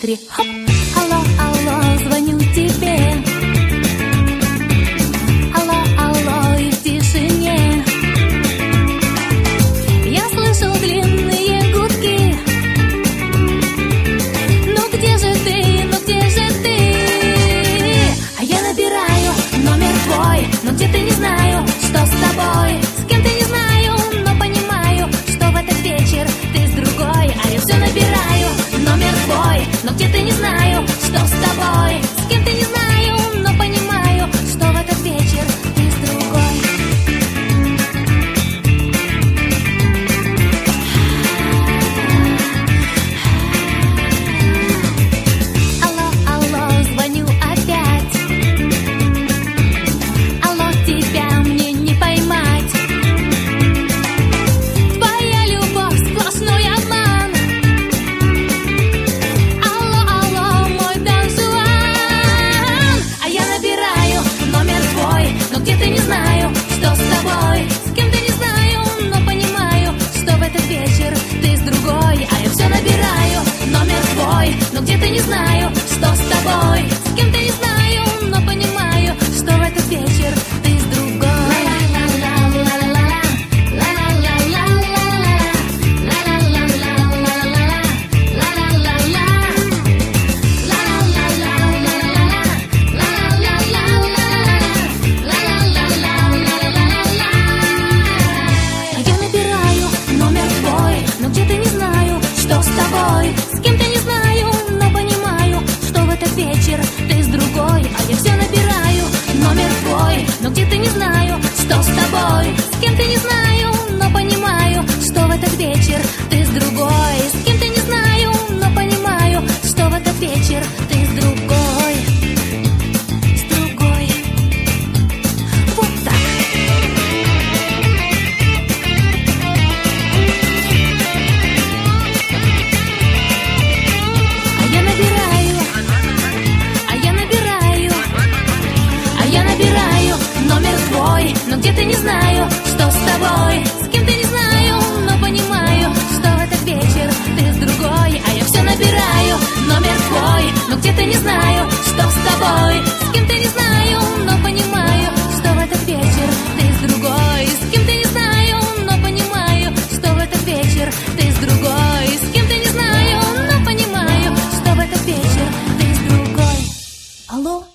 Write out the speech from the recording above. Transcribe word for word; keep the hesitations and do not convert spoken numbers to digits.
четыре. Хоп! Алло, алло, звоню тебе. Алло, алло, и в тишине я слышу длинные гудки. Ну где же ты, ну где же ты? А я набираю номер твой, но где-то не знаю, что с тобой. С кем-то не знаю, но понимаю, что в этот вечер ты с другой. А я все набираю номер твой, но где-то не знаю, что с тобой. С кем-то не знаю, но понимаю, что в этот вечер ты с другой. Алло, алло, звоню опять. Алло, тебя мне не поймать. Твоя любовь сплошной обман. Алло, алло, мой Дон Жуан. А я набираю номер твой, но где-то не знаю, что с тобой. С кем-то не знаю, но понимаю, что в этот вечер ты с другой. А я все набираю номер твой, но где-то не знаю, что с тобой. С кем-то не знаю, но понимаю, что в этот вечер ты с другой. А я набираю номер твой, но где-то не знаю, что с тобой. С кем-то не знаю, но понимаю, что в этот вечер ты с другой. А я все набираю номер твой, но где-то не знаю, что с тобой. С кем-то не знаю, но понимаю, что в этот вечер ты с другой. С кем-то не знаю, но понимаю, что в этот вечер ты с другой. С другой. Вот так. А я набираю, а я набираю, а я набираю номер твой, но где-то не знаю, что с тобой. С